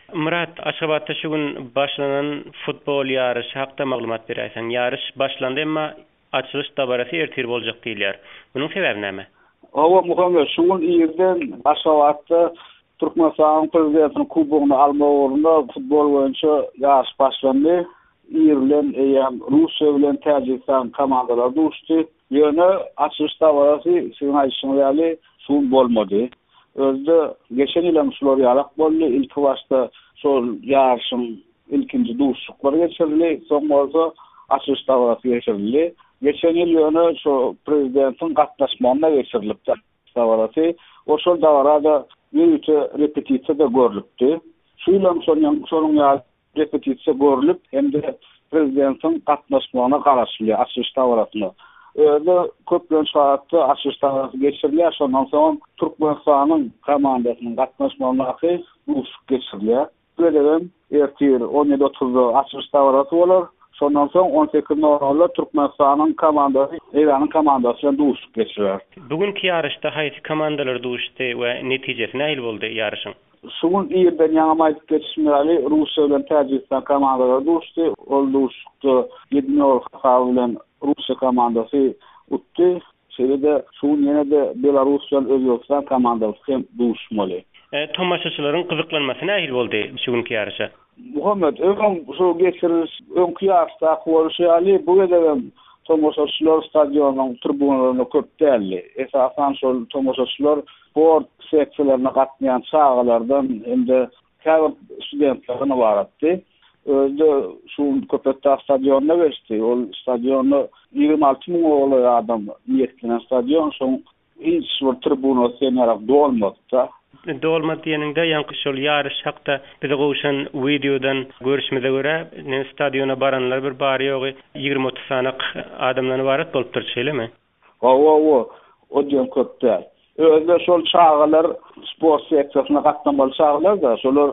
Murat, Aşgabatda şu gün başlanan futbol yarışı hakda maglumat berýärsiň. Yarış başlandy emma açylış dabarasy ertir boljak diýilýär. Munyň sebebi näme? Owa Muhammed şu gün ýerden Aşgabatda Türkmenistan prezidentiniň kubogyny almak ugrunda futbol boýunça yarış başlandy. İran bilen Russiýa bilen Täjikistan komandalar duşdy. Ýöne açylış dabarasy şeňaýşyňly şun bolmady. Özde geçen ýyl şular ýalak boldy. İlk başda şol ýarşyň ilkinji duşuklary geçirildi. Soňra açylış dabarasy geçirildi. Geçen ýyl ýöne şu prezidentiň gatnaşmagyna geçirilipdi dabarasy. O şol dabarada ýüýte repetisiýa da görülipdi. Şu ýyl soňra repetisiýa görülip, hemde prezidentiň gatnaşmagyna garaşly açylış dabarasyny. Öyle köplen saatda açylış dabarasy geçirilýär. Şondan soň Türkmenistanyň komandasynyň gatnaşmagyna geçirilýär. Böyle ertir 17:30 açylış dabarasy bolar. Şondan soň 18:00 Türkmenistanyň komandasy Iranyň komandasyna duşup geçirilýär. Bugünkü yarışda haýsy komandalar duşdy we netijesi näil boldy yarışyň? Şuň ýerden ýa-ma geçişmeli Russiýa bilen Täjikistan komandaları duşdy. Ol duşdy 7-0 bilen Russiýa komandasy utdy. Şeýle şuň ýene-de Belarus bilen Özbekistan komandasy hem duşmaly. Tomaşaçylaryň gyzyklanmasy näil boldy şu günkü yarışa? Muhammed, şu geçiriş öňkü ýarşda bolşýaly bu gedem tomaşaçylar stadionuň tribunalaryna köp däldi. Esasan şol tomaşaçylar sport seksiýalaryna gatnaýan çağalardan hemde käbir studentlerine baratdy. Özde şu köpetde stadionuna geçti. O stadionu 26 000 oğlu adam niyetlenen stadion. Son hiç bir tribuna senarak dolmadı. Dolmadı diýeninde ýa-ni şol yarış hakda bize goşan videodan görüşmede göre stadiona baranlar bir bary ýogy 20-30 sanyk adamlar barat bolup durýarmy? O diýen köpde. Özde şol çağalar sport seksiýasyna gatnamaly çağalar da şolar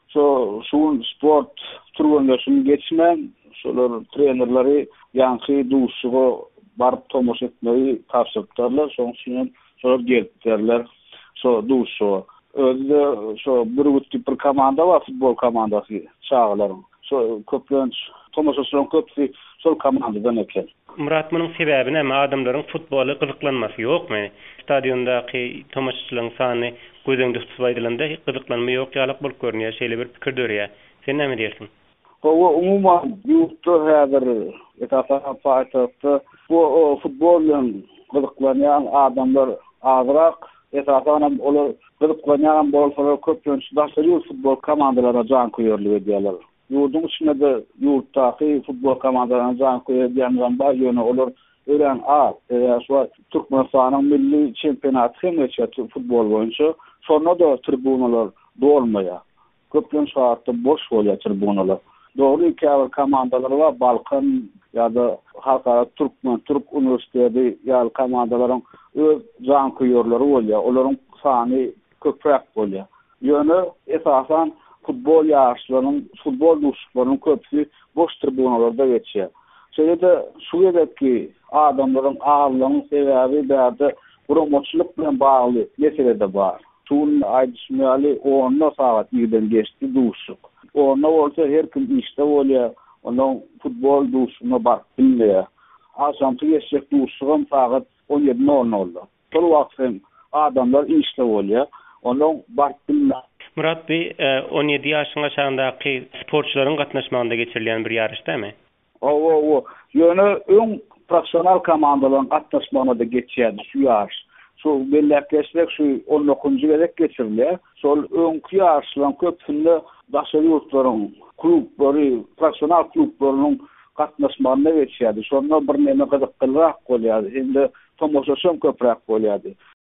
şu sport turgundaşyny geçmen şolar trenerleri ýa-ni duşugy baryp tomoş etmeyi tapşyrdylar. Soňra şolar gelipdirler. So duşu. Özde şu bir komanda var, futbol komandası çağalarım. So köplenç tomoşaçylaryň köpsi şol komandadan eken. Murat, munyň sebebi näme? Adamlaryň futbola gyzyklanmasy ýokmy? Stadiondaky tomoşaçylaryň sany gözüňde tutulýanda gyzyklanma ýok ýalak bolup görünýär. Şeýle bir pikir dörýär. Sen näme diýersiň? Umuman ýurtda häzir etafa faýtatda bu futbol bilen gyzyklanýan adamlar azrak esasen olar gyzyklanýan bolsalar köpünçe daşary futbol komandalaryna jan koýarly diýerler. Ýurdun içinde de ýurtdaky futbol komandalaryna jan koýarýan bar ýöne olar ören şu Türkmenistanyň milli çempionaty hem geçýär futbol boýunça. Şonda da tribunalar dolmaýar. Köpünçe saatda boş bolýar tribunalar. Doğru käbir komandalar var, Balkan ýa-da halkara Türk universiteti ýa komandalaryň öz jan koýarlary bolýar. Olaryň sany köprek bolýar. Ýöne esasan futbol ýarşlarynyň, futbol duşuklarynyň köpsi boş tribunalarda geçýär. Şeýle şu edetki adamlaryň ağırlygynyň sebebi bäde promoçylyk bilen bagly meselede bar. Şuň aýdysmaly 10 saat ýerden geçdi duşuk. Ona bolsa her kim işte bolýar, onuň futbol duşuna bar bilmeýär. Aşamty geçecek duşugam saat 17:00. Şol wagtda adamlar işte bolýar, onuň bar bilmeýär. Murat Bey, 17 ýaşyň aşagydaky sportçylaryň gatnaşmagynda geçirilýän bir yarışdamy? Ýöne öň professional komandalaryň gatnaşmagyna da geçýär şu yarış. Şu belläkleşmek şu 19-njy gerek geçirilýär. Şol öňkü ýarşlaryň köpünde daşary ýurtlaryň klublary, professional klublarynyň gatnaşmagyna geçýärdi. Şonda bir näme gyzyklyrak bolýardy. Endi tomoşaçym köprek bolýardy.